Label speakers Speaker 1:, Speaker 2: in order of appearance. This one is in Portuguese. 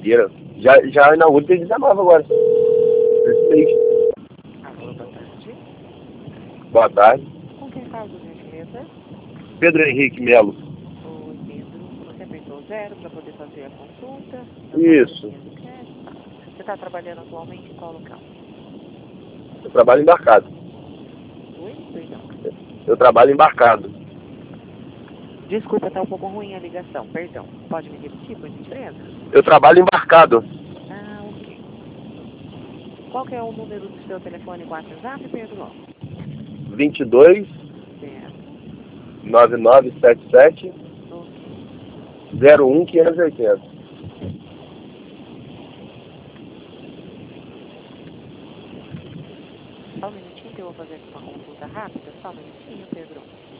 Speaker 1: Mangueira. Já inauguro dia 19 agora. Esse mês.
Speaker 2: Alô, boa tarde.
Speaker 1: Boa tarde.
Speaker 2: Com quem falo, por gentileza?
Speaker 1: Pedro Henrique Melo.
Speaker 2: Oi, Pedro. Você apertou 0 para poder fazer a consulta?
Speaker 1: Isso.
Speaker 2: Você está trabalhando atualmente em qual local?
Speaker 1: Eu trabalho embarcado.
Speaker 2: Oi? Perdão.
Speaker 1: Eu trabalho embarcado.
Speaker 2: Desculpa, está um pouco ruim a ligação. Perdão. Pode me repetir, por gentileza?
Speaker 1: Eu trabalho embarcado.
Speaker 2: Ah, ok. Qual que é o número do seu telefone com WhatsApp, Pedro?
Speaker 1: 22
Speaker 2: Certo.
Speaker 1: 9977
Speaker 2: Ok.
Speaker 1: 01580.
Speaker 2: Só um minutinho que eu vou fazer aqui uma consulta rápida. Só um minutinho, Pedro.